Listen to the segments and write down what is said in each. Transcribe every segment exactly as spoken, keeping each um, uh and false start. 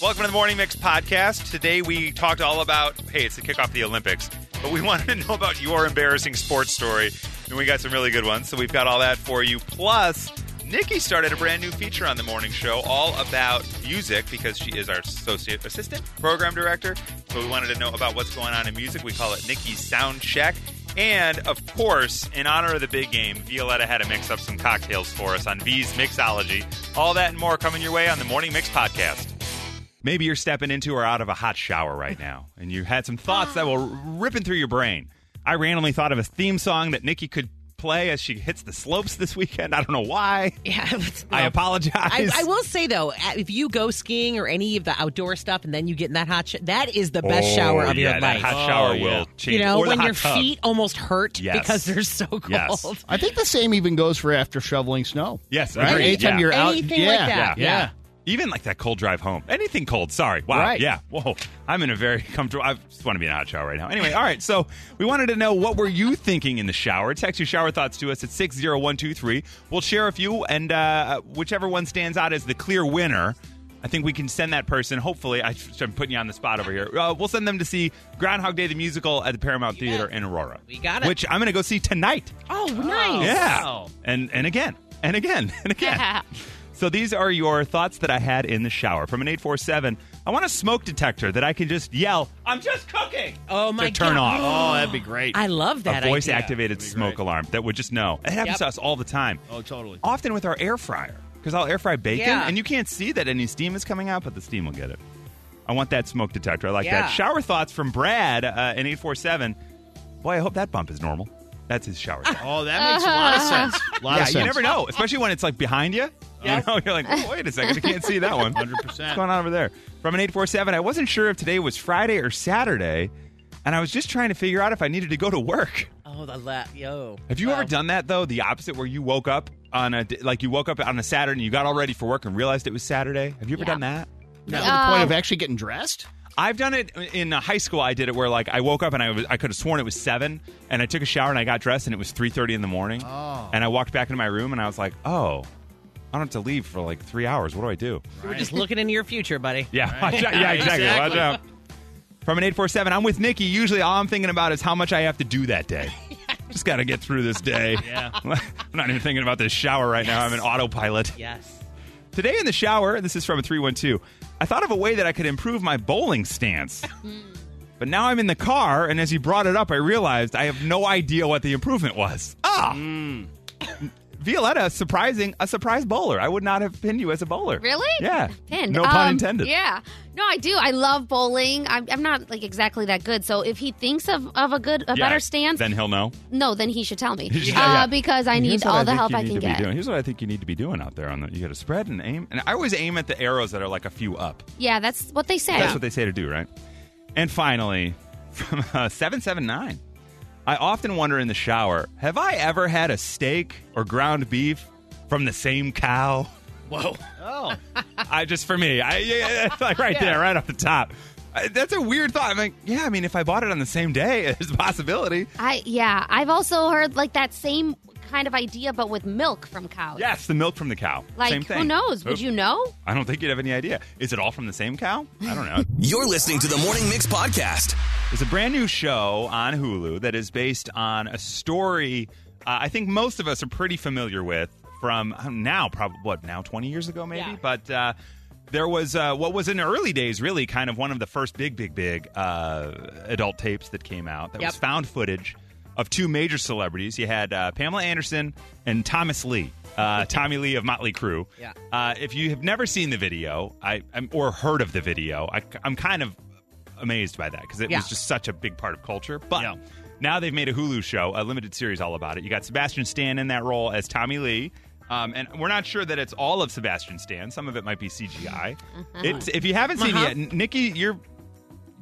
Welcome to the Morning Mix podcast. Today we talked all about, hey, it's the kickoff of the Olympics, but we wanted to know about your embarrassing sports story, and we got some really good ones, so we've got all that for you. Plus, Nikki started a brand new feature on the morning show all about music because she is our associate assistant program director, so we wanted to know about what's going on in music. We call it Nikki's Sound Check. And, of course, in honor of the big game, Violetta had to mix up some cocktails for us on V's Mixology. All that and more coming your way on the Morning Mix podcast. Maybe you're stepping into or out of a hot shower right now, and you had some thoughts that were ripping through your brain. I randomly thought of a theme song that Nikki could play as she hits the slopes this weekend. I don't know why. Yeah, well, I apologize. I, I will say, though, if you go skiing or any of the outdoor stuff and then you get in that hot shower, that is the best oh, shower of yeah, your that life. hot shower oh, will yeah. change. You know, or the when hot your tub. feet almost hurt Yes. because they're so cold. Yes. I think the same even goes for after shoveling snow. Yes, Right? agreed. Anytime Yeah. you're out. Anything yeah, like that. Yeah. Yeah. Even like that cold drive home. Anything cold. Sorry. Wow. Right. Yeah. Whoa. I'm in a very comfortable. I just want to be in a hot shower right now. Anyway, all right. So we wanted to know, what were you thinking in the shower? Text your shower thoughts to us at six zero one two three. We'll share a few, and uh, whichever one stands out as the clear winner, I think we can send that person, hopefully, I, I'm putting you on the spot over here. Uh, we'll send them to see Groundhog Day, the musical, at the Paramount Theater in Aurora. We got it. Which I'm going to go see tonight. Oh, nice. Yeah. Wow. And and again, and again, and again. So these are your thoughts that I had in the shower. From an eight four seven, I want a smoke detector that I can just yell, I'm just cooking, Oh, my to turn God. off. Oh, that'd be great. I love A that idea. voice-activated That'd be smoke great. alarm that would just know. It happens Yep. to us all the time. Oh, totally. Often with our air fryer, because I'll air fry bacon, Yeah. and you can't see that any steam is coming out, but the steam will get it. I want that smoke detector. I like Yeah. that. Shower thoughts from Brad uh, in eight four seven. Boy, I hope that bump is normal. That's his shower thought. Oh, that makes a lot of sense. A lot Yeah, of sense. you never know, especially when it's like behind you. You know, you're like, oh, wait a second, I can't see that one. one hundred What's percent. going on over there? From an eight four seven, I wasn't sure if today was Friday or Saturday, and I was just trying to figure out if I needed to go to work. Oh, the la- yo. Have you Wow. ever done that, though? The opposite, where you woke up on a, like you woke up on a Saturday and you got all ready for work and realized it was Saturday? Have you ever Yeah. done that? Now, to the point of actually getting dressed? I've done it in uh, high school. I did it where like I woke up and I was I could have sworn it was seven, and I took a shower and I got dressed and it was three thirty in the morning. Oh. And I walked back into my room and I was like, oh, I don't have to leave for like three hours. What do I do? You were just looking into your future, buddy. Yeah, watch out. Yeah, exactly. Exactly. Watch out. From an eight four seven, I'm with Nikki. Usually all I'm thinking about is how much I have to do that day. Just got to get through this day. Yeah. I'm not even thinking about this shower right now. I'm in autopilot. Yes. Today in the shower, this is from a three one two, I thought of a way that I could improve my bowling stance. But now I'm in the car, and as you brought it up, I realized I have no idea what the improvement was. Ah! Violetta, surprising, a surprise bowler. I would not have pinned you as a bowler. Really? Yeah. Pinned. No pun Um, intended. Yeah. No, I do. I love bowling. I'm, I'm not like exactly that good. So if he thinks of, of a good, a Yeah, better stance, Then he'll know. no, then he should tell me. Yeah, uh, yeah. Because I Here's need what all the think help you I need can to be get. doing. Here's what I think you need to be doing out there. On the, you got to spread and aim. And I always aim at the arrows that are like a few up. Yeah, that's what they say. That's what they say to do, right? And finally, from uh, seven seven nine, I often wonder in the shower, have I ever had a steak or ground beef from the same cow? Whoa. Oh. I just, for me, I, yeah, it's like right there, right off the top. I, that's a weird thought. I'm like, yeah, I mean, if I bought it on the same day, there's a possibility. I yeah. I've also heard like that same kind of idea, but with milk from cows. Yes, the milk from the cow. Like same thing. who knows? Would Oop. you know? I don't think you'd have any idea. Is it all from the same cow? I don't know. You're listening to the Morning Mix podcast. There's a brand new show on Hulu that is based on a story uh, I think most of us are pretty familiar with from uh, now, probably, what, now twenty years ago maybe? Yeah. But uh, there was uh, what was in the early days really kind of one of the first big, big, big uh, adult tapes that came out that Yep. was found footage of two major celebrities. You had uh, Pamela Anderson and Thomas Lee. Uh, Tommy Lee of Motley Crue. Yeah. Uh, if you have never seen the video I, I'm, or heard of the video, I, I'm kind of amazed by that because it Yeah. was just such a big part of culture. But Yeah. now they've made a Hulu show, a limited series all about it. You got Sebastian Stan in that role as Tommy Lee. Um, and we're not sure that it's all of Sebastian Stan. Some of it might be C G I. It's, if you haven't seen Uh-huh. it yet, Nikki, you're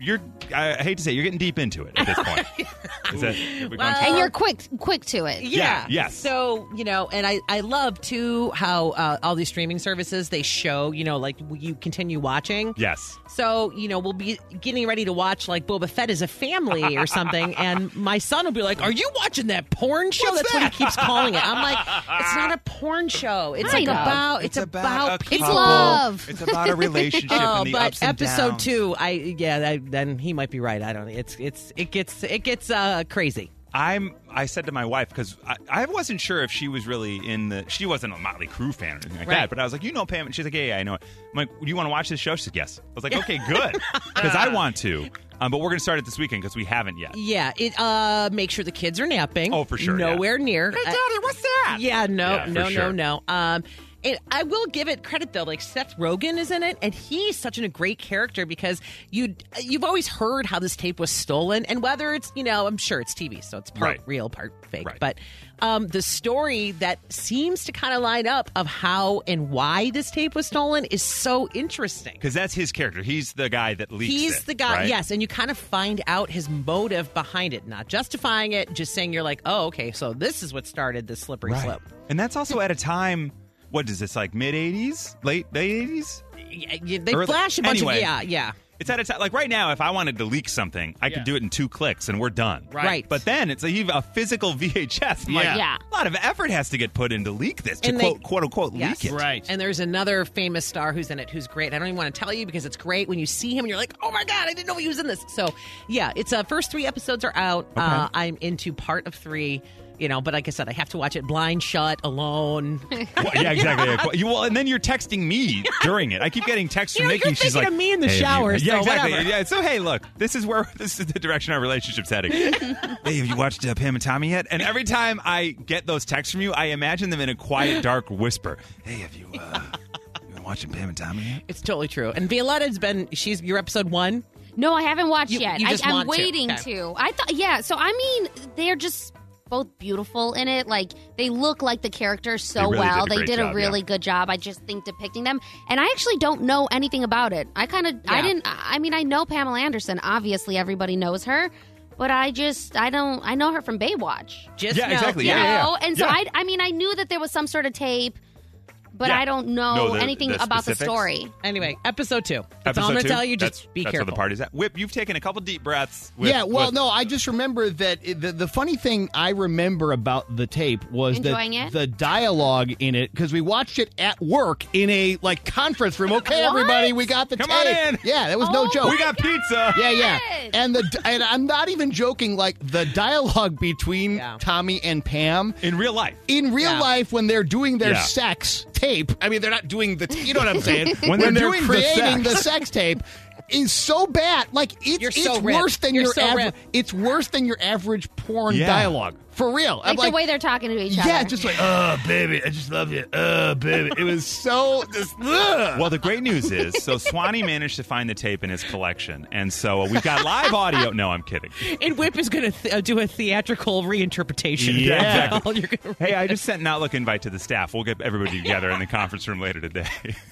you're. I hate to say, you're getting deep into it at this point. Is that, have we gone Well, too And far? you're quick quick to it. Yeah. Yeah, yes. So, you know, and I, I love, too, how uh, all these streaming services, they show, you know, like you continue watching. Yes. So, you know, we'll be getting ready to watch, like, Boba Fett as a family or something, and my son will be like, are you watching that porn show? What's That's that? what he keeps calling it. I'm like, it's not a porn show. It's I like know. about, it's, about, a people. couple. love. It's about a relationship Oh, and the but ups and episode downs. two, I yeah, I, then he might be right. I don't know. It's it's it gets it gets uh, crazy. I'm. I said to my wife because I, I wasn't sure if she was really in the. She wasn't a Motley Crue fan or anything like Right. that. But I was like, you know, Pam. And she's like, yeah, yeah, I know it. I'm like, do you want to watch this show? She said, yes. I was like, okay, good, because I want to. Um, but we're going to start it this weekend because we haven't yet. Yeah, it uh make sure the kids are napping. Oh, for sure, yeah. Nowhere near. Hey, Daddy, what's that? Yeah, no, Yeah, for no, sure. no, no. Um, and I will give it credit though. Like Seth Rogen is in it, and he's such a great character because you you've always heard how this tape was stolen, and whether it's you know I'm sure it's T V, so it's part Right. real, part fake. Right. But um, the story that seems to kind of line up of how and why this tape was stolen is so interesting. Because that's his character. He's the guy that leaks He's it, the guy, right? yes, and you kind of find out his motive behind it, not justifying it, just saying you're like, oh, okay, so this is what started this slippery Right. slope. And that's also at a time. What is this, like mid eighties, late late eighties? Yeah, yeah, they Early- flash a bunch Anyway. of yeah, yeah, It's at a time like right now. If I wanted to leak something, I Yeah. could do it in two clicks and we're done. Right. But then it's like even a physical V H S. I'm Yeah. like, Yeah. a lot of effort has to get put in to leak this, to And they- quote, quote unquote, Yes. leak it. Right. And there's another famous star who's in it who's great. I don't even want to tell you because it's great when you see him and you're like, oh my god, I didn't know he was in this. So yeah, it's uh, first three episodes are out. Uh, I'm into part of three. You know, but like I said, I have to watch it blind shut, alone. Well, yeah, exactly. Yeah. You, well, and then you're texting me during it. I keep getting texts You from know, Nikki. you're She's thinking like, of me in the "Hey, have you-" shower, Yeah, so exactly. whatever. Yeah. So hey, look, this is where this is the direction our relationship's heading. Hey, have you watched uh, Pam and Tommy yet? And every time I get those texts from you, I imagine them in a quiet, dark whisper. Hey, have you, uh, you been watching Pam and Tommy yet? It's totally true. And Violetta's been, she's, your episode one. No, I haven't watched You- yet. you just I, I'm want to. waiting Okay. to. I thought, yeah. So I mean, they're just both beautiful in it. Like they look like the characters so They really well. did a they great did job, a really yeah. good job. I just think depicting them. And I actually don't know anything about it. I kind of, I Yeah. didn't. I mean, I know Pamela Anderson. Obviously, everybody knows her. But I just, I don't, I know her from Baywatch. Just Yeah, know- exactly. You Yeah, yeah, know, yeah. and so Yeah. I, I mean, I knew that there was some sort of tape, but Yeah. I don't know No, the- anything the about the specifics? story. Anyway, episode two. That's all Episode I'm going two? to tell you. Just that's, be that's careful. where the party's at. Whip, you've taken a couple deep breaths. With, yeah, well, with- no, I just remember that it, the the funny thing I remember about the tape was Enjoying that it? the dialogue in it, because we watched it at work in a like conference room. Okay, What? everybody, we got the Come tape. on in. Yeah, that was no Oh joke. we got pizza. Yeah, yeah, Yes. and the and I'm not even joking. Like the dialogue between Yeah. Tommy and Pam In real life. in real Yeah. life when they're doing their Yeah. sex tape. I mean, they're not doing the. You know what I'm saying? When they're doing the creating sex. the sex tape. Is so bad. Like it's, You're it's so ripped. worse than You're your so average. ripped. It's worse than your average porn Yeah. dialogue. For real. Like, I'm the way they're talking to each other. yeah, just like, oh baby, I just love you. Oh baby, it was so just. Ugh. Well, the great news is, so Swanee managed to find the tape in his collection, and so we've got live audio. No, I'm kidding. And Whip is going to th- uh, do a theatrical reinterpretation. Yeah, That's exactly. all you're gonna Hey, I just sent an Outlook invite to the staff. We'll get everybody together in the conference room later today.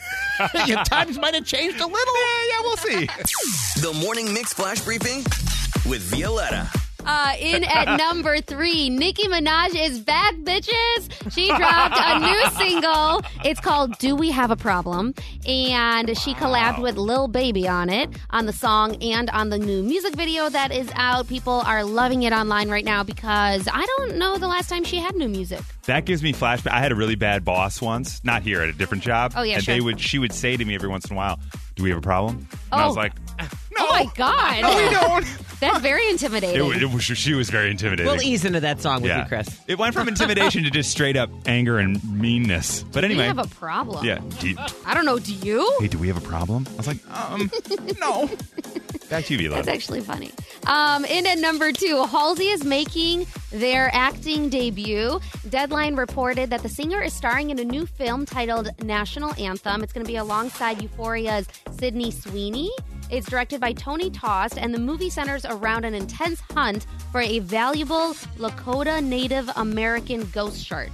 Your times might have changed a little. yeah, yeah, we'll see. The Morning Mix Flash Briefing with Violetta. Uh, in at number three, Nicki Minaj is back, bitches. She dropped a new single. It's called Do We Have a Problem? And she collabed with Lil Baby on it, on the song and on the new music video that is out. People are loving it online right now because I don't know the last time she had new music. That gives me flashback. I had a really bad boss once, not here, at a different job. Oh, yeah, and sure. they would, she would say to me every once in a while, "Do we have a problem?" And I was Oh. like, Oh my God. "No, we don't." That's very It, intimidating. wa- it was, she was very intimidating. We'll ease into that song with yeah. you, Chris. It went from intimidation to just straight up anger and meanness. But Do we anyway, have a problem? yeah. Do you, I don't know. Do you? hey, do we have a problem? I was like, um, no. Back to you, Vila. That's actually funny. Um, in at number two, Halsey is making their acting debut. Deadline reported that the singer is starring in a new film titled National Anthem. It's going to be alongside Euphoria's Sydney Sweeney. It's directed by Tony Tost, and the movie centers around an intense hunt for a valuable Lakota Native American ghost shirt.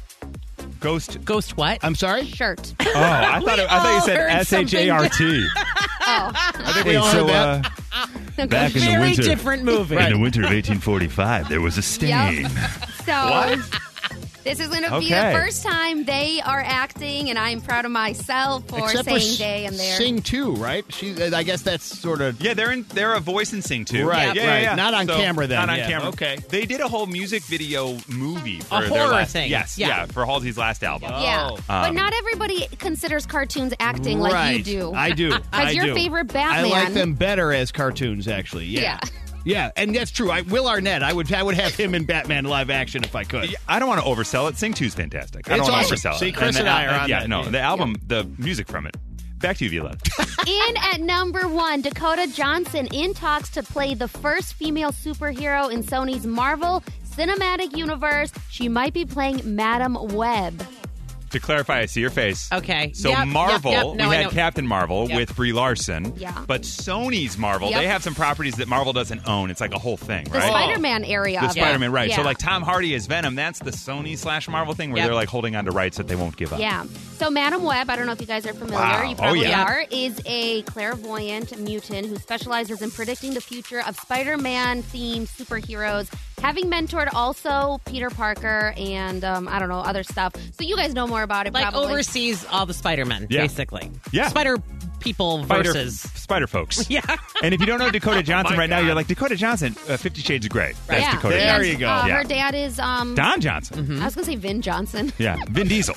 Ghost. Ghost what? I'm sorry. Shirt. Oh, I thought it, I thought you all said heard S H A R T. Oh. I think Hey, we all so heard that. uh, Back in the Very winter. different movie. In the winter of eighteen forty-five, there was a stain. Yep. So this is going to be the Okay. first time they are acting, and I'm proud of myself for Except saying for they and their. Sing too, right? She, I guess that's sort of Yeah, they're in. They're a voice and sing too. Right, Yeah, yeah, right. yeah. Not on So, camera then, Not on yeah. camera. Okay. They did a whole music video movie for A their horror last, thing. Yes, Yeah. yeah. for Halsey's last album. Yeah, Oh. but Um, not everybody considers cartoons acting like right. you do. I do. I your do. favorite I Batman. like them better as cartoons, actually. Yeah. Yeah. Yeah, and that's true. I, Will Arnett, I would I would have him in Batman live action if I could. Yeah, I don't want to oversell it. Sing two's fantastic. I It's don't want awesome. to oversell See, it. Chris the and I al- are on Yeah, that. no, Yeah. the album, the music from it. Back to you, Viola. In at number one, Dakota Johnson in talks to play the first female superhero in Sony's Marvel Cinematic Universe. She might be playing Madam Web. To clarify, I see your face. Okay. So Yep, yep, Marvel, yep. No, we I had know. Captain Marvel Yep. with Brie Larson. Yeah. But Sony's Marvel, Yep. they have some properties that Marvel doesn't own. It's like a whole thing, The right? Spider-Man area. The of it. Spider-Man, right. So Yeah. like Tom Hardy as Venom, that's the Sony slash Marvel thing where Yep. they're like holding on to rights that they won't give up. Yeah. So Madam Web, I don't know if you guys are familiar. Wow. You probably Oh, yeah. are. Is a clairvoyant mutant who specializes in predicting the future of Spider-Man themed superheroes. Having mentored also Peter Parker and um, I don't know other stuff. So you guys know more about it. Like probably. oversees all the Spider-Men, Yeah. basically. Yeah. Spider people Spider, versus. Spider folks. Yeah. And if you don't know Dakota Johnson my right now, God. you're like, Dakota Johnson, uh, Fifty Shades of Grey. That's yeah. Dakota There Johnson. you go. Uh, Yeah. Her dad is um. Don Johnson. I was gonna say Vin Johnson. Yeah. Vin Diesel.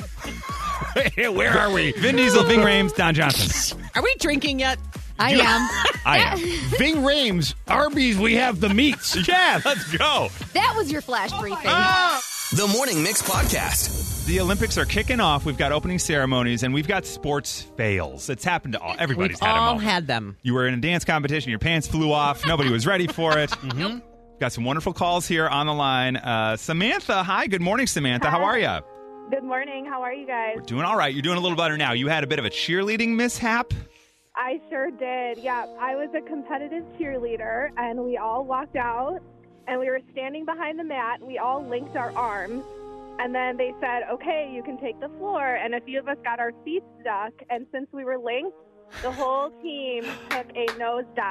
Where are we? Vin Diesel, Ving Rhames, Don Johnson. Are we drinking yet? I am. I am. Ving Rhames, Arby's, we have the meats. Yeah, let's go. That was your flash briefing. The Morning Mix Podcast. The Olympics are kicking off. We've got opening ceremonies, and we've got sports fails. It's happened to all. Everybody's We've had a all moment. had them. You were in a dance competition. Your pants flew off. Nobody was ready for it. Mm-hmm. Got some wonderful calls here on the line. Uh, Samantha, hi. Good morning, Samantha. How are you? Good morning. How are you guys? We're doing all right. You're doing a little better now. You had a bit of a cheerleading mishap. I sure did. Yeah, I was a competitive cheerleader, and we all walked out, and we were standing behind the mat. We all linked our arms, and then they said, okay, you can take the floor. And a few of us got our feet stuck, and since we were linked, the whole team took a nosedive.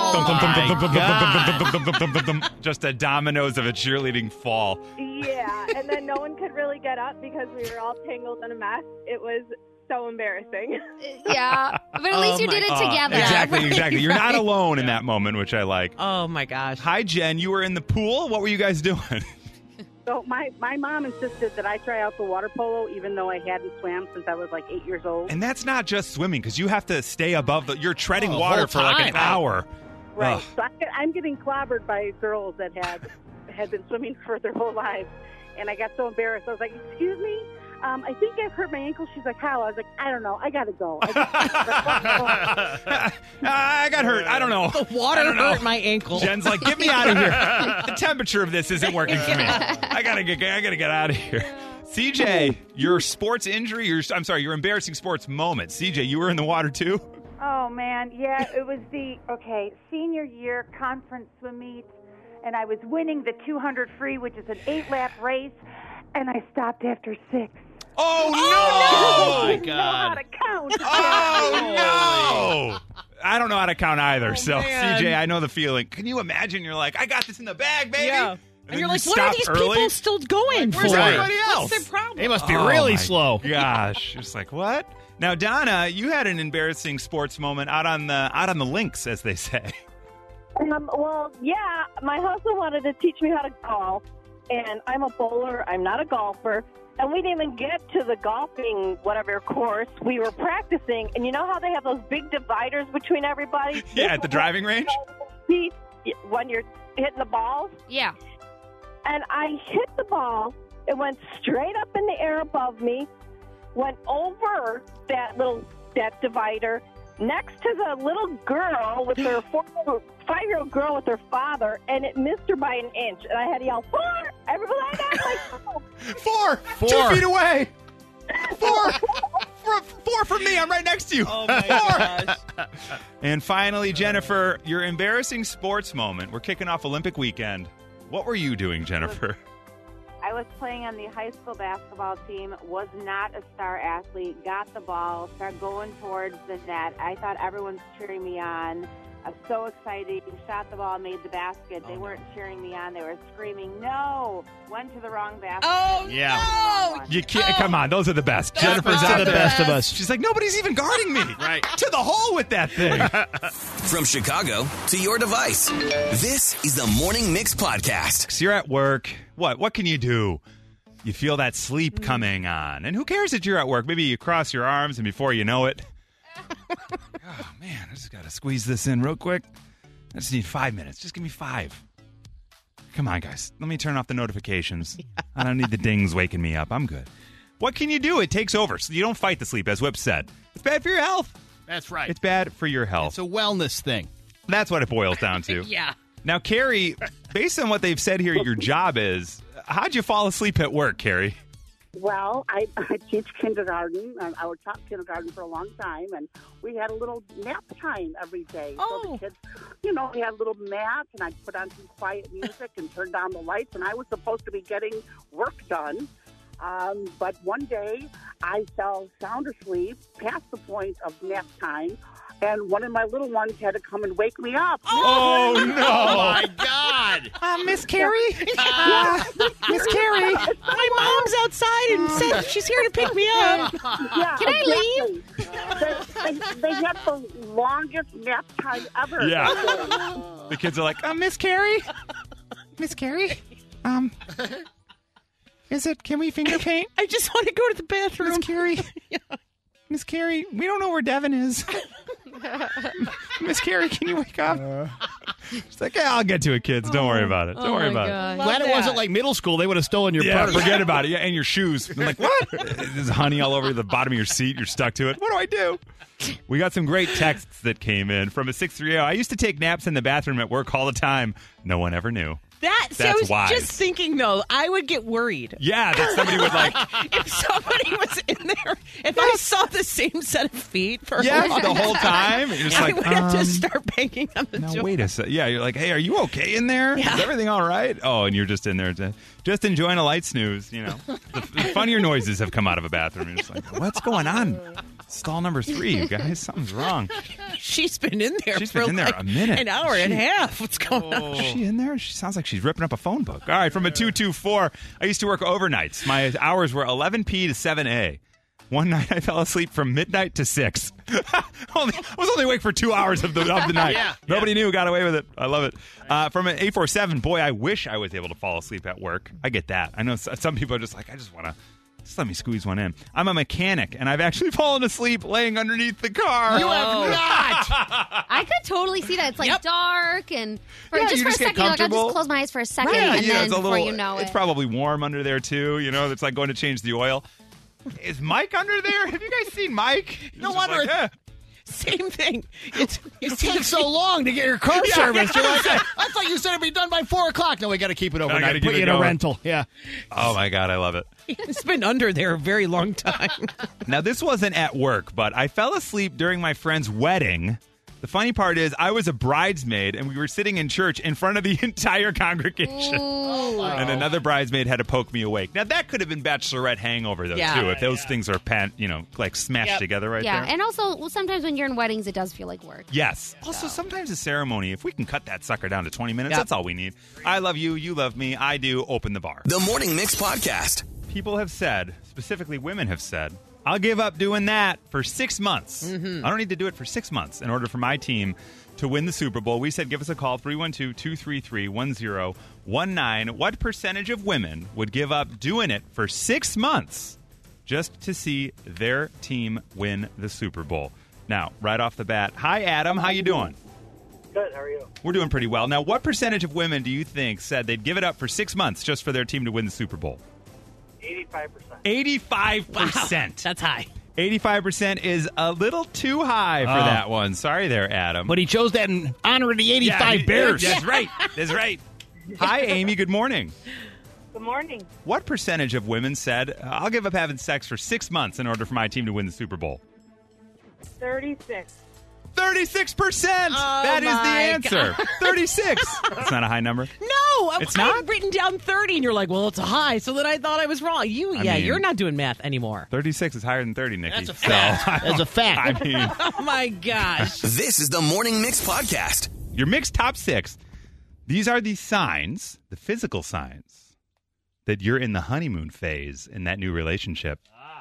Just a dominoes of a cheerleading fall. Yeah, and then no one could really get up because we were all tangled in a mess. It was so embarrassing. Yeah, but at Oh least you my did it Uh, together. exactly, right, exactly. You're not right. alone in that moment, which I like. Oh my gosh. Hi, Jen. You were in the pool. What were you guys doing? So my, my mom insisted that I try out the water polo, even though I hadn't swam since I was like eight years old. And that's not just swimming, because you have to stay above the. You're treading Oh, the water whole for like an time. hour. Right. Ugh. So I, I'm getting clobbered by girls that had had been swimming for their whole lives, and I got so embarrassed. I was like, "Excuse me, um, I think I've hurt my ankle." She's like, "How?" I was like, "I don't know. I gotta go." I I got hurt. I don't know. The water I don't know. hurt my ankle. Jen's like, get me out of here. The temperature of this isn't working for me. I gotta get. I gotta get out of here. C J, your sports injury. Your I'm sorry, your embarrassing sports moment. C J, you were in the water too. Oh, man. Yeah, it was the, okay, senior year conference swim meet, and I was winning the two hundred free, which is an eight-lap race, and I stopped after six. Oh, no! Oh, my didn't know how God. to count. Oh no! I don't know how to count either. so man. C J, I know the feeling. Can you imagine? You're like, I got this in the bag, baby. Yeah. And, And you're then like, you what are stop these early? people still going Like, where's for? everybody else? What's their problem? They must be Oh, really my slow. Gosh, just like what? Now, Donna, you had an embarrassing sports moment out on the out on the links, as they say. Um, well, yeah, my husband wanted to teach me how to golf, and I'm a bowler. I'm not a golfer. And we didn't even get to the golfing whatever course. We were practicing, and you know how they have those big dividers between everybody? Yeah, at the driving range. When you're hitting the balls. Yeah. And I hit the ball. It went straight up in the air above me, went over that little that divider next to the little girl with her four, five-year-old girl with her father, and it missed her by an inch. And I had to yell, "Four!" Everybody, I got like, "Oh." Four, Four. two feet away. Four, four, four from me. I'm right next to you. Oh my Four. gosh. And finally, Jennifer, your embarrassing sports moment. We're kicking off Olympic weekend. What were you doing, Jennifer? I was playing on the high school basketball team, was not a star athlete, got the ball, started going towards the net. I thought everyone's cheering me on. I was so excited. Shot the ball, made the basket. They Oh, weren't cheering me on. They were screaming, no. Went to the wrong basket. Oh, Yeah. no. You can't. Oh. Come on, those are the best. Those Jennifer's are out the there. best of us. She's like, nobody's even guarding me. Right. To the hole with that thing. From Chicago to your device, this is the Morning Mix Podcast. So you're at work. What? What can you do? You feel that sleep coming on. And who cares that you're at work? Maybe you cross your arms and before you know it. Oh, man, I just got to squeeze this in real quick. I just need five minutes. Just give me five. Come on, guys. Let me turn off the notifications. Yeah. I don't need the dings waking me up. I'm good. What can you do? It takes over. So you don't fight the sleep, as Whip said. It's bad for your health. That's right. It's bad for your health. It's a wellness thing. That's what it boils down to. Yeah. Now, Carrie, based on what they've said here, your job is, how'd you fall asleep at work, Carrie? Well, I, I teach kindergarten. Um, I taught kindergarten for a long time, and we had a little nap time every day. Oh. So the kids, you know, we had a little mat, and I'd put on some quiet music and turn down the lights, and I was supposed to be getting work done. Um, but one day, I fell sound asleep past the point of nap time, and one of my little ones had to come and wake me up. Oh, no. Oh, my God. Uh, Miss Carrie? Uh, Miss Carrie, my mom's outside and said she's here to pick me up. Yeah, Can I leave? They, they, they had the longest nap time ever. Yeah. The kids are like, uh, Miss Carrie? Miss Carrie? Um, is it, can we finger paint? I just want to go to the bathroom. Miss Carrie? Yeah. Miss Carrie, we don't know where Devin is. Miss Carrie, can you wake up? She's like, yeah, I'll get to it, kids. Don't worry about it. Don't Oh, worry my about God. it. Love Glad it that. wasn't like middle school. They would have stolen your Yeah, purse. forget about it. Yeah, and your shoes. I'm like, what? There's honey all over the bottom of your seat. You're stuck to it. What do I do? We got some great texts that came in from a six three zero. I used to take naps in the bathroom at work all the time. No one ever knew. That, see, I That's was wise. just thinking, though, I would get worried. Yeah, that somebody would like. If somebody was in there, if I saw the same set of feet for a Yeah, long the whole time. You're just I like, would have um, to start banging on the Now door. wait a second. Yeah, you're like, hey, are you okay in there? Yeah. Is everything all right? Oh, and you're just in there, to, just enjoying a light snooze. You know, the, the funnier noises have come out of a bathroom. You're just like, what's going on? Stall number three, you guys. Something's wrong. She's been in there She's for been in there like a minute. an hour and a She- half. What's going on? Is she in there? She sounds like she's ripping up a phone book. All right, from a two two four. I used to work overnights. My hours were eleven p to seven a. One night I fell asleep from midnight to six. only, I was only awake for two hours of the, of the night. Yeah, Nobody knew. Got away with it. I love it. Uh, from an eight four seven. Boy, I wish I was able to fall asleep at work. I get that. I know s- some people are just like, I just want to. Just let me squeeze one in. I'm a mechanic, and I've actually fallen asleep laying underneath the car. You have Oh. not. I could totally see that. It's like Yep. dark and for Yeah, just you for just a get second, you're like, I'll comfortable. just close my eyes for a second, Right, and yeah, then it's a before little, you know it, it's probably warm under there too. You know, it's like going to change the oil. Is Mike under there? Have you guys seen Mike? He's No just wonder like, it- eh. Same thing. It's, you It see takes so long to get your car Yeah, serviced. yeah. You're like, I thought you said it'd be done by four o'clock. No, we got to keep it gotta overnight. keep Put it you in a going. rental. Yeah. Oh my god, I love it. It's been under there a very long time. Now this wasn't at work, but I fell asleep during my friend's wedding. The funny part is I was a bridesmaid and we were sitting in church in front of the entire congregation. Ooh. And another bridesmaid had to poke me awake. Now that could have been bachelorette hangover though Yeah. too. If those things are pan, you know, like smashed Yep. together right yeah, there. and also well, sometimes when you're in weddings, it does feel like work. Yes. Also, sometimes a ceremony, if we can cut that sucker down to twenty minutes, Yep. that's all we need. I love you, you love me, I do, open the bar. The Morning Mix Podcast. People have said, specifically women have said, I'll give up doing that for six months. I don't need to do it for six months in order for my team to win the Super Bowl. We said give us a call, three one two, two three three, one zero one nine. What percentage of women would give up doing it for six months just to see their team win the Super Bowl? Now, right off the bat, hi, Adam. How you doing? Good. How are you? We're doing pretty well. Now, what percentage of women do you think said they'd give it up for six months just for their team to win the Super Bowl? eighty-five percent. eighty-five percent. That's high. eighty-five percent is a little too high for Oh. that one. Sorry there, Adam. But he chose that in honor of the Yeah, eighty-five he- Bears. That's right. That's right. Hi, Amy. Good morning. Good morning. What percentage of women said, I'll give up having sex for six months in order for my team to win the Super Bowl? thirty-six. thirty-six percent. Oh, That is the my answer. thirty-six. That's not a high number. No, I, It's I not? had written down thirty, and you're like, well, it's a high, so then I thought I was wrong. You, I yeah, mean- you're not doing math anymore. thirty-six is higher than thirty, Nikki. That's a fact. So, That's a fact. I mean, Oh, my gosh. This is the Morning Mix Podcast. your mixed top six. These are the signs, the physical signs, that you're in the honeymoon phase in that new relationship.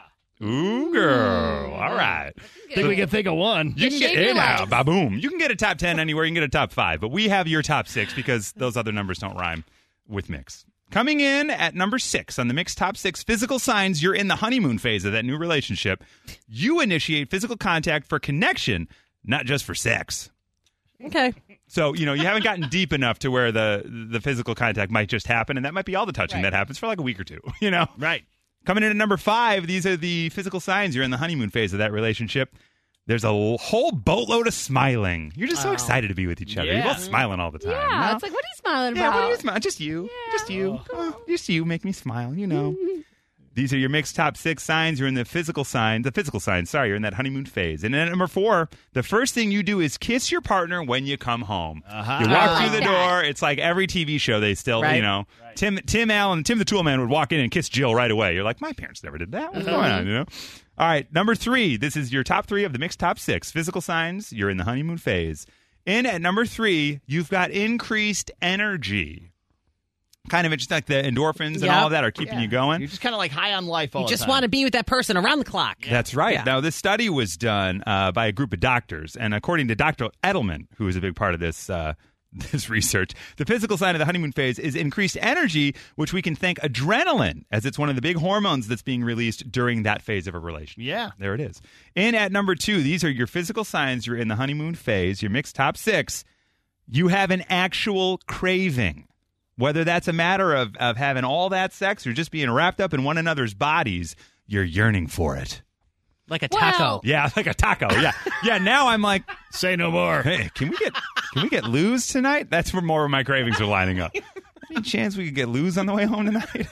Ooh, girl. All right. I think we can think of one. You can get Shave hey, your now, legs. ba-boom. You can get a top ten anywhere. You can get a top five, but we have your top six because those other numbers don't rhyme with mix. Coming in at number six on the mixed top six physical signs you're in the honeymoon phase of that new relationship. You initiate physical contact for connection, not just for sex. Okay. So, you know, you haven't gotten deep enough to where the the physical contact might just happen, and that might be all the touching Right. that happens for like a week or two, you know? Right. Coming in at number five, these are the physical signs you're in the honeymoon phase of that relationship. There's a l- whole boatload of smiling. You're just so Wow. excited to be with each other. You're Yeah. both smiling all the time. Yeah, no? it's like, what are you smiling Yeah, about? what are you smiling? Just you. Just you. Oh, just you make me smile, you know. These are your mixed top six signs. You're in the physical sign, the physical signs. Sorry, you're in that honeymoon phase. And then at number four, the first thing you do is kiss your partner when you come home. Uh-huh. You walk I through like the that. door. It's like every T V show. They still, Right. you know, Tim Tim Allen, Tim the Tool Man would walk in and kiss Jill right away. You're like, my parents never did that. What's going on? You know. All right, number three. This is your top three of the mixed top six physical signs. You're in the honeymoon phase. In at number three, you've got increased energy. Kind of interesting, like the endorphins and Yep. all of that are keeping Yeah. you going. You're just kind of like high on life all You the just time. want to be with that person around the clock. That's right. Yeah. Now, this study was done uh, by a group of doctors, and according to Doctor Edelman, who is a big part of this uh, this research, the physical sign of the honeymoon phase is increased energy, which we can thank adrenaline, as it's one of the big hormones that's being released during that phase of a relationship. Yeah. There it is. In at number two, these are your physical signs you're in the honeymoon phase, your mixed top six. You have an actual craving. Whether that's a matter of, of having all that sex or just being wrapped up in one another's bodies, you're yearning for it. Like a Well- taco. Yeah, like a taco. Yeah, yeah. Now I'm like, Say no more. hey, can we get can we get Lou's tonight? That's where more of my cravings are lining up. Any chance we could get Lou's on the way home tonight?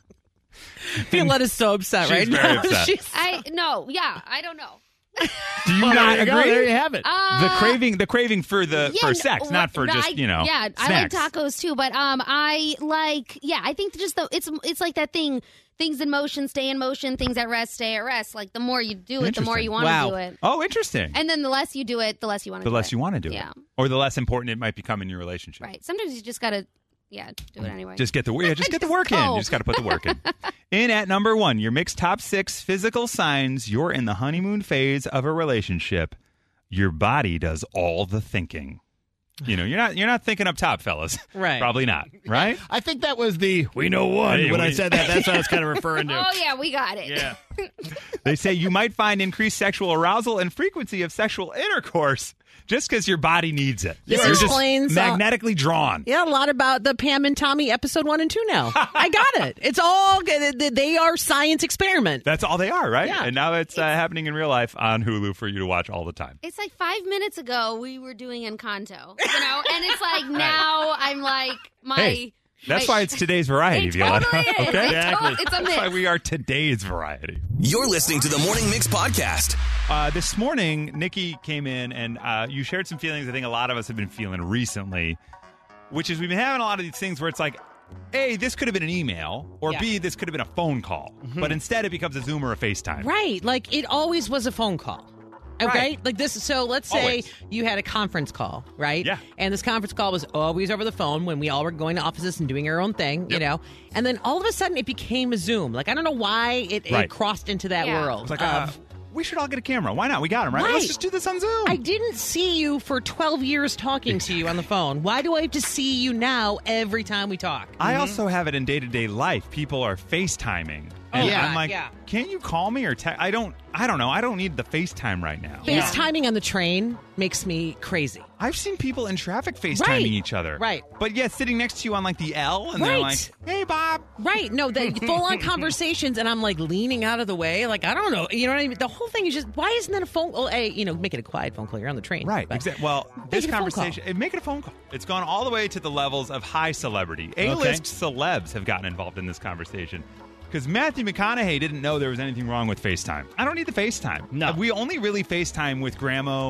Violetta's so upset She's right very now. upset. She's- I no, yeah, I don't know. Do you Well, not there you go. agree? There you have it. Uh, the craving, the craving for the yeah, for no, sex, what- not for no, just I- you know. Yeah, snacks. I like tacos too, but um, I like yeah, I think just the it's it's like that thing. Things in motion stay in motion. Things at rest stay at rest. Like the more you do it, the more Interesting. you want to Wow. do it, Oh, interesting. and then the less you do it, the less you want to. the do less it. you want to do Yeah. it, or the less important it might become in your relationship. Right. Sometimes you just gotta yeah do it anyway. Just get the yeah, just get the Just work in. go. You just got to put the work in. In at number one, your mixed top six physical signs you're in the honeymoon phase of a relationship. Your body does all the thinking. You know, you're not you're not thinking up top, fellas. Right. Probably not. Right? I think that was the we know one. Hey, when we- I said that, that's what I was kind of referring to. oh yeah, we got it. Yeah. They say you might find increased sexual arousal and frequency of sexual intercourse just because your body needs it. This You're just explains, uh, magnetically drawn. Yeah, a lot about the Pam and Tommy episode one and two now. I got it. It's all good. They are science experiment. That's all they are, right? Yeah. And now it's uh, happening in real life on Hulu for you to watch all the time. It's like five minutes ago we were doing Encanto, you know, and it's like now I'm like my. Hey, That's my- why it's today's variety, It Violetta. totally is. Okay? It to- it's a That's mix. why we are today's variety. You're listening to the Morning Mix Podcast. Uh, this morning, Nikki came in and uh, you shared some feelings I think a lot of us have been feeling recently, which is we've been having a lot of these things where it's like, A, this could have been an email, or Yeah. B, this could have been a phone call. But instead it becomes a Zoom or a FaceTime. Right. Like it always was a phone call. Okay? Right. Like this. So let's say Always. you had a conference call, right? Yeah. And this conference call was always over the phone when we all were going to offices and doing our own thing, you Yep. know? And then all of a sudden it became a Zoom. Like I don't know why it, Right. it crossed into that Yeah. world. It's like, of, uh, we should all get a camera. Why not? We got them, right? Right. Let's just do this on Zoom. I didn't see you for twelve years talking to you on the phone. Why do I have to see you now every time we talk? I also have it in day-to-day life. People are FaceTiming. And yeah, I'm like, yeah. can't you call me or text? I don't I don't know. I don't need the FaceTime right now. FaceTiming on the train makes me crazy. I've seen people in traffic FaceTiming Right. each other. Right. But yet sitting next to you on like the L and they're Right. like, hey, Bob. Right. No, the full on conversations, and I'm like leaning out of the way. Like, I don't know. You know what I mean? The whole thing is just, why isn't that a phone? Well, a, you know, make it a quiet phone call. You're on the train. Right. But- Exactly. Well, this it a phone conversation, eh, make it a phone call. It's gone all the way to the levels of high celebrity. A-list celebs have gotten involved in this conversation. Because Matthew McConaughey didn't know there was anything wrong with FaceTime. I don't need the FaceTime. No. We only really FaceTime with Grandma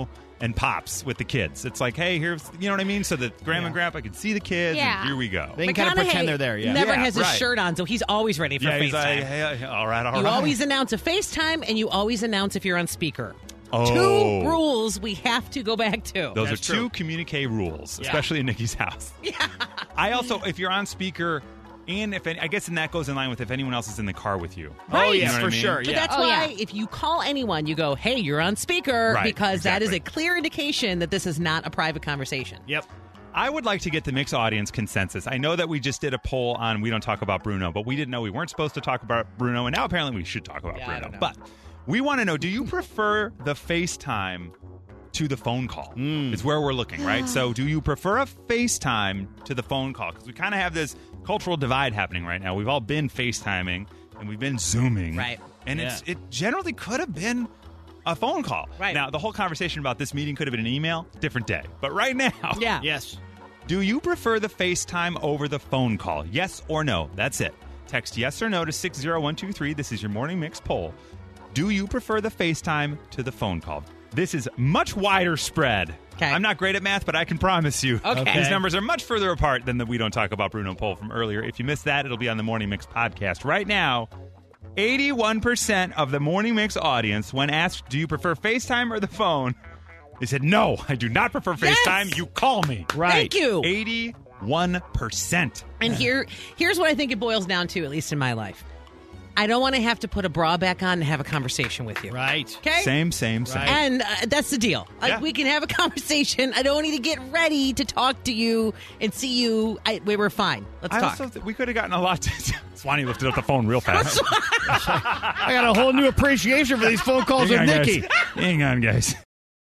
and pops with the kids. It's like, hey, here's, you know what I mean? So that grandma and grandpa can see the kids, Yeah. and here we go. They can kind of pretend they're there, yeah. Never Yeah, has his right. shirt on, so he's always ready for Yeah, FaceTime. he's like, hey, hey, all right, all you right. always announce a FaceTime, and you always announce if you're on speaker. Oh. Two rules we have to go back to. Those That's are two true. communique rules, Yeah. especially in Nikki's house. Yeah. I also, if you're on speaker, and if any, I guess, and that goes in line with if anyone else is in the car with you. Oh, Right. yes, You know what for I mean? sure. But Yeah. that's Oh, why yeah. if you call anyone, you go, hey, you're on speaker, Right, because that is exactly. a clear indication that this is not a private conversation. Yep. I would like to get the Mix audience consensus. I know that we just did a poll on We Don't Talk About Bruno, but we didn't know we weren't supposed to talk about Bruno, and now apparently we should talk about Yeah, I Bruno. don't know. But we want to know, do you prefer the FaceTime to the phone call? Mm. Is where we're looking, right? So do you prefer a FaceTime to the phone call? Because we kind of have this cultural divide happening right now. We've all been FaceTiming, and we've been Zooming. Right. And Yeah. it's it generally could have been a phone call. Right. Now, the whole conversation about this meeting could have been an email, different day. But right now, Yeah. Yes. do you prefer the FaceTime over the phone call? Yes or no? That's it. Text yes or no to six zero one two three. This is your Morning Mix poll. Do you prefer the FaceTime to the phone call? This is much wider spread. Okay. I'm not great at math, but I can promise you Okay. these numbers are much further apart than the We Don't Talk About Bruno poll from earlier. If you missed that, it'll be on the Morning Mix podcast. Right now, eighty-one percent of the Morning Mix audience, when asked, do you prefer FaceTime or the phone, they said, no, I do not prefer FaceTime. Yes! You call me. Right. Thank you. eighty-one percent. And here, here's what I think it boils down to, at least in my life. I don't want to have to put a bra back on and have a conversation with you. Right. Okay? Same, same, same. Right. And uh, that's the deal. Like, Yeah. we can have a conversation. I don't need to get ready to talk to you and see you. I, we were fine. Let's I talk. also th- we could have gotten a lot. To- Swanee lifted up the phone real fast. I got a whole new appreciation for these phone calls with Hang on, Nikki. guys. Hang on, guys.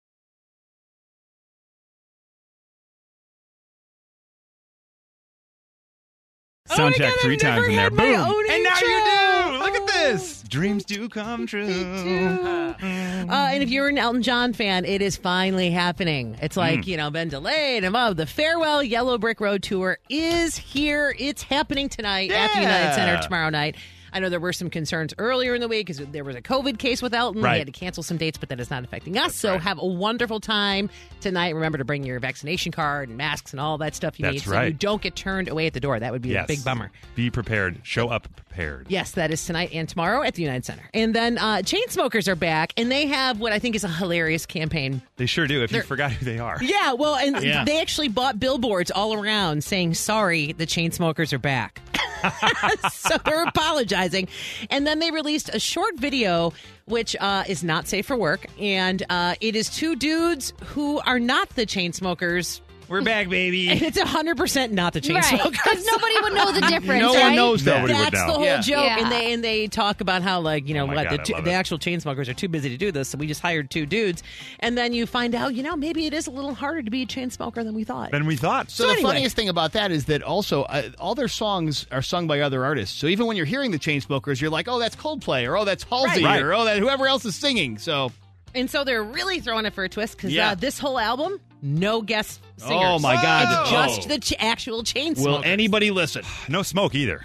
Oh Sound my check God, three I've times never in there. had my Boom. own And now intro. you do. Look at this. Dreams do come true. Uh, and if you're an Elton John fan, it is finally happening. It's like, Mm. you know, been delayed and above. The Farewell Yellow Brick Road Tour is here. It's happening tonight at the United Yeah. Center tomorrow night. I know there were some concerns earlier in the week because there was a COVID case with Elton. Right. He had to cancel some dates, but that is not affecting us. So have a wonderful time tonight. Remember to bring your vaccination card and masks and all that stuff you That's need so right. you don't get turned away at the door. That would be Yes. a big bummer. Be prepared. Show up prepared. Yes, that is tonight and tomorrow at the United Center. And then uh, Chainsmokers are back, and they have what I think is a hilarious campaign. They sure do. If you They're- forgot who they are. Yeah, well, and Yeah. they actually bought billboards all around saying, sorry, the Chainsmokers are back. So they're apologizing. And then they released a short video, which uh, is not safe for work. And uh, it is two dudes who are not the Chainsmokers. We're back, And baby. it's one hundred percent not the Right. Chainsmokers. Because nobody would know the difference, No right? one knows that. Nobody would That's know. the whole Yeah. joke, Yeah. and they and they talk about how, like, you know Oh my what, God, the, I two, love the it. actual Chainsmokers are too busy to do this, so we just hired two dudes, and then you find out, you know, maybe it is a little harder to be a Chainsmoker than we thought. Than we thought. So, So the anyway. funniest thing about that is that also uh, all their songs are sung by other artists. So even when you're hearing the Chainsmokers, you're like, oh, that's Coldplay, or oh, that's Halsey, Right. or oh, that whoever else is singing. So And so they're really throwing it for a twist because Yeah. uh, this whole album, no guest singers. Oh, my God. It's Whoa. just the ch- actual Chainsmokers. will anybody listen? No smoke either.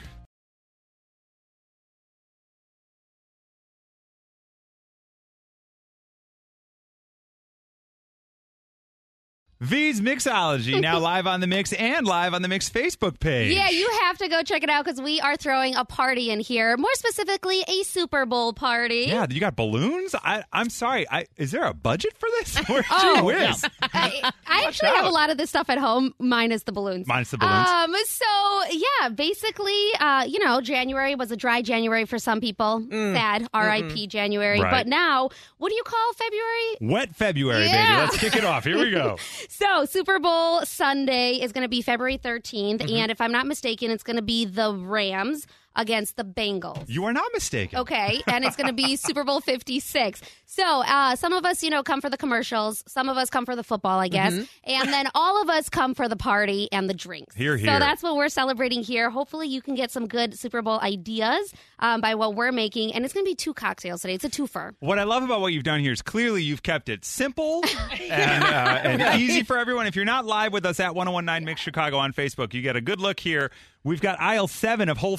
V's Mixology, now live on the Mix and live on the Mix Facebook page. Yeah, you have to go check it out because we are throwing a party in here. More specifically, a Super Bowl party. Yeah, you got balloons? I, I'm sorry. I, is there a budget for this? Where'd Oh, you whiz? I, I actually have out. a lot of this stuff at home, minus the balloons. Minus the balloons. Um, so yeah, basically, uh, you know, January was a dry January for some people. Sad, R I P January. Right. But now, what do you call February? Wet February, Yeah. baby. Let's kick it off. Here we go. So, Super Bowl Sunday is going to be February thirteenth, Mm-hmm. and if I'm not mistaken, it's going to be the Rams against the Bengals. You are not mistaken. Okay, and it's going to be Super Bowl fifty-six. So, uh, some of us, you know, come for the commercials. Some of us come for the football, I guess. And then all of us come for the party and the drinks. Here, So here. that's what we're celebrating here. Hopefully you can get some good Super Bowl ideas um, by what we're making. And it's going to be two cocktails today. It's a twofer. What I love about what you've done here is clearly you've kept it simple and, uh, and easy for everyone. If you're not live with us at ten nineteen Mix Chicago on Facebook, you get a good look here. We've got aisle seven of Whole Foods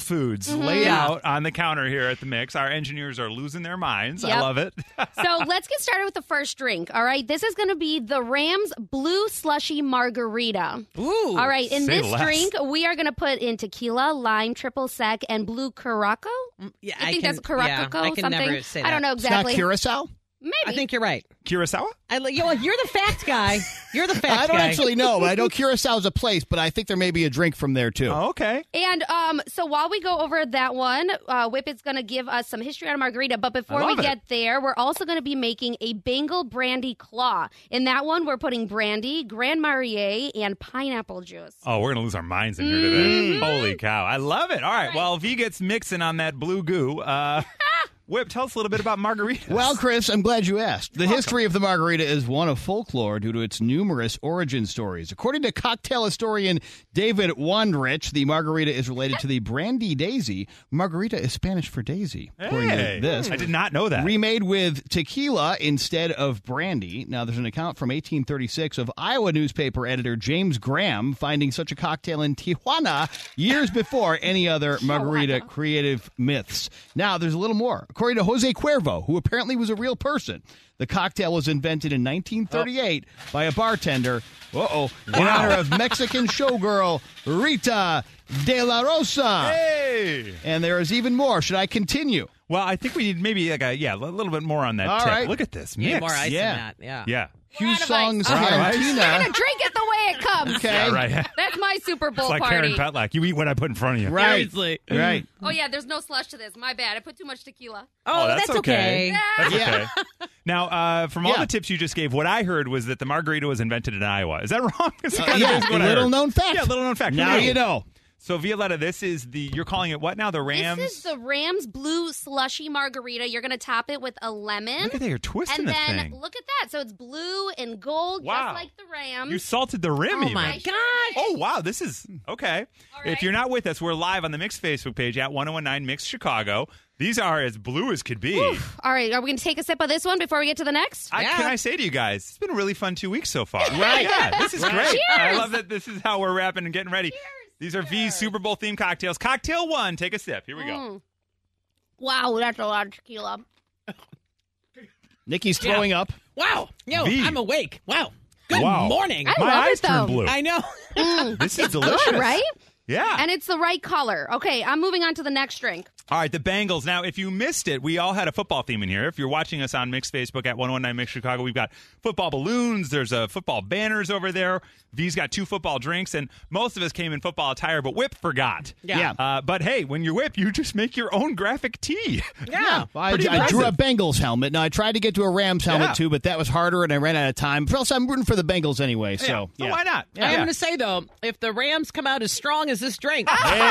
Mhm. laid Yeah. out on the counter here at the Mix. Our engineers are losing their minds. I Yep. love it. So let's get started with the first drink. All right, this is going to be the Rams Blue Slushy Margarita. Ooh. All right, in Say this less. drink, we are going to put in tequila, lime, triple sec, and blue Curaçao. Yeah, I I think can- that's Curaçao, yeah, I can something. never say I don't that. know It's exactly. not Curacao? Maybe. I think you're right. Kurosawa? I, you know, you're the fact guy. You're the fact I don't guy. actually know, but I know Curaçao's a place, but I think there may be a drink from there, too. Oh, okay. And um, so while we go over that one, uh, Whip is going to give us some history on a margarita. But before I we love it. get there, we're also going to be making a Bengal brandy claw. In that one, we're putting brandy, Grand Marnier, and pineapple juice. Oh, we're going to lose our minds in here today. Mm-hmm. Holy cow. I love it. All right. Well, V gets mixing on that blue goo. Uh, Whip, tell us a little bit about margaritas. Well, Chris, I'm glad you asked. The history of the margarita is one of folklore due to its numerous origin stories. According to cocktail historian David Wandrich, the margarita is related to the brandy daisy. Margarita is Spanish for daisy, according Hey, to this. I did not know that. Remade with tequila instead of brandy. Now, there's an account from eighteen thirty-six of Iowa newspaper editor James Graham finding such a cocktail in Tijuana years before any other margarita creative myths. Now, there's a little more. According to Jose Cuervo, who apparently was a real person, the cocktail was invented in nineteen thirty-eight by a bartender, uh-oh, in honor of Mexican showgirl Rita de la Rosa. Hey! And there is even more. Should I continue? Well, I think we need maybe like a, yeah, a little bit more on that All tip. right. Look at this You need mix. more ice Yeah. than that. Yeah. Yeah. Hugh out of Song's ice. We're out of ice. We're Cantina. going to drink it the way it comes. Okay. Yeah, right. That's my Super Bowl It's like party. Karen Petlack. You eat what I put in front of you. Right. Seriously. Right. Oh, yeah, there's no slush to this. My bad. I put too much tequila. Oh, that's, okay. That's Yeah. okay. Now, uh, from all Yeah. the tips you just gave, what I heard was that the margarita was invented in Iowa. Is that wrong? Is Uh, that yeah, basically what I little heard? known fact. Yeah, little known fact. Now Who knew? you know. So, Violetta, this is the, you're calling it what now? The Rams? This is the Rams Blue Slushy Margarita. You're going to top it with a lemon. Look at that. You're twisting And the then thing. look at that. So it's blue and gold, Wow. just like the Rams. You salted the rim Oh, even. my gosh. Oh, wow. This is okay. All If right. you're not with us, we're live on the Mix Facebook page at one oh one nine Mix Chicago. These are as blue as could be. All right, are we going to take a sip of this one before we get to the next? I, Yeah. Can I say to you guys, it's been a really fun two weeks so far. Right. Yeah, this is Right. great. I Cheers. love that this is how we're wrapping and getting ready. These are V's Super Bowl themed cocktails. Cocktail one. Take a sip. Here we go. Mm. Wow, that's a lot of tequila. Nikki's throwing up. Wow. Yo, V. I'm awake. Wow. Good Wow. morning. I My love eyes it, though. turned blue. I know. This is It's delicious. good, right? Yeah. And it's the right color. Okay, I'm moving on to the next drink. All right, the Bengals. Now, if you missed it, we all had a football theme in here. If you're watching us on Mix Facebook at one oh one nine Mix Chicago, we've got football balloons. There's a football banners over there. V's got two football drinks, and most of us came in football attire, but Whip forgot. Yeah. Uh, but hey, when you Whip, you just make your own graphic tee. Yeah. I, Pretty I drew a impressive. Bengals helmet. Now, I tried to get to a Rams helmet, Yeah. too, but that was harder, and I ran out of time. Plus, I'm rooting for the Bengals anyway, so, So yeah. why not? I am going to say, though, if the Rams come out as strong as this drink, Hey.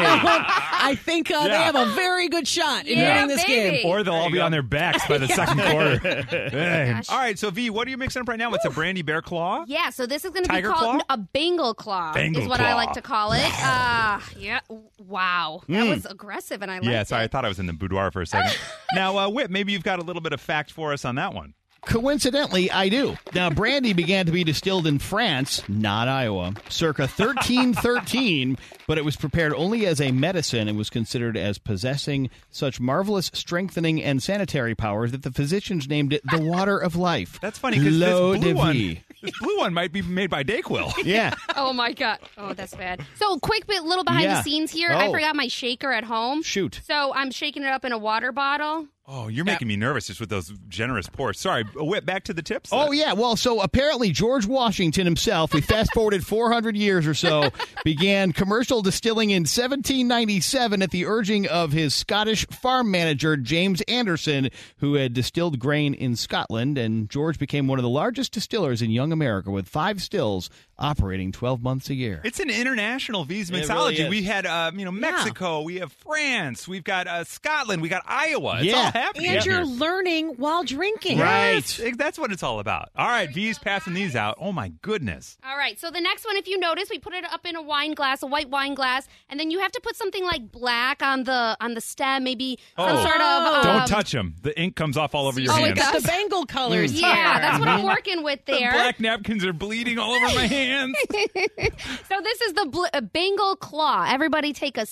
I think uh, they Yeah. have a very good shot in Yeah, winning this baby. game. Or they'll all be on their backs by the second quarter. Hey. Gosh. All right, so V, what are you mixing up right now? What's a brandy bear claw? Yeah, so this is going to be Tiger called claw? a Bengal claw, Bengal is what claw. I like to call it. Uh, yeah, wow. That was aggressive, and I liked Yeah, it. sorry, I thought I was in the boudoir for a second. Now, uh, Whip, maybe you've got a little bit of fact for us on that one. Coincidentally, I do. Now, brandy began to be distilled in France, not Iowa, circa thirteen thirteen, but it was prepared only as a medicine and was considered as possessing such marvelous strengthening and sanitary powers that the physicians named it the water of life. That's funny because L'eau this de blue one, vie. this blue one might be made by Dayquil. Yeah. Oh, my God. Oh, that's bad. So, quick bit, little behind Yeah. the scenes here. I Oh. forgot my shaker at home. Shoot. So, I'm shaking it up in a water bottle. Oh, you're making me nervous just with those generous pours. Sorry, Whip, back to the tips. Oh, yeah. Well, so apparently George Washington himself, we fast forwarded four hundred years or so, began commercial distilling in seventeen ninety-seven at the urging of his Scottish farm manager, James Anderson, who had distilled grain in Scotland. And George became one of the largest distillers in young America with five stills operating twelve months a year. It's an international V's It mixology. really is. we had, uh, you know, Mexico. We have France. We've got uh, Scotland. We got Iowa. It's Yeah. all happening And here. you're learning while drinking. Right. Yes, that's what it's all about. All right, V's passing these out. Oh my goodness. All right, so the next one, if you notice, we put it up in a wine glass, a white wine glass, and then you have to put something like black on the on the stem, maybe some Oh. sort of. Don't um, touch them. The ink comes off all over your Oh, it hands. does? The Bengal colors. Yeah, here. that's what I'm working with The there. black napkins are bleeding all over my hands. So this is the bl- uh, Bengal claw. Everybody take a sip.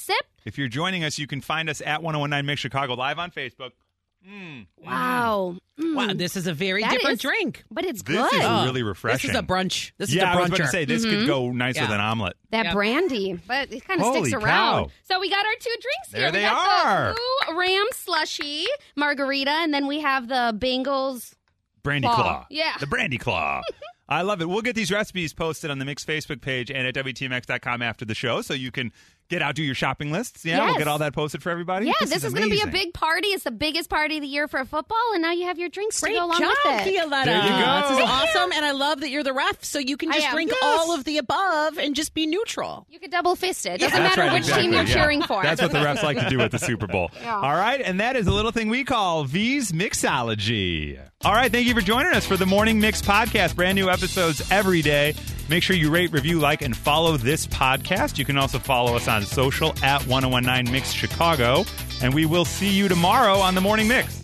If you're joining us, you can find us at ten nineteen Mix Chicago live on Facebook. Mm. Wow. Mm. Wow, this is a very That different is- drink. But it's This good. is Oh, really refreshing. This is a brunch. This is yeah, a bruncher. I was about to say, this could Mhm. go nicer Yeah. than omelet. That Yep. brandy, but it kind of Holy sticks cow. around. So we got our two drinks There here. they we got are. the Blue Ram Slushy Margarita, and then we have the Bengals. Brandy Claw. Claw. Yeah. The Brandy Claw. I love it. We'll get these recipes posted on the Mix Facebook page and at W T M X dot com after the show so you can get out, do your shopping lists. Yeah, we'll Yes. get all that posted for everybody. Yeah, this, is, going to be a amazing. big party. It's the biggest party of the year for football, and now you have your drinks Great to go along job, with it. Violetta. There you go. This is awesome, and I love that you're the ref, so you can I just am. drink Yes. all of the above and just be neutral. You could double fist it. Doesn't That's matter right, which exactly, team you're yeah. cheering for. That's what the refs like to do at the Super Bowl. Yeah. All right, and that is a little thing we call V's Mixology. All right, thank you for joining us for the Morning Mix podcast. Brand new episodes every day. Make sure you rate, review, like, and follow this podcast. You can also follow us on social at ten nineteen Mix Chicago. And we will see you tomorrow on the Morning Mix.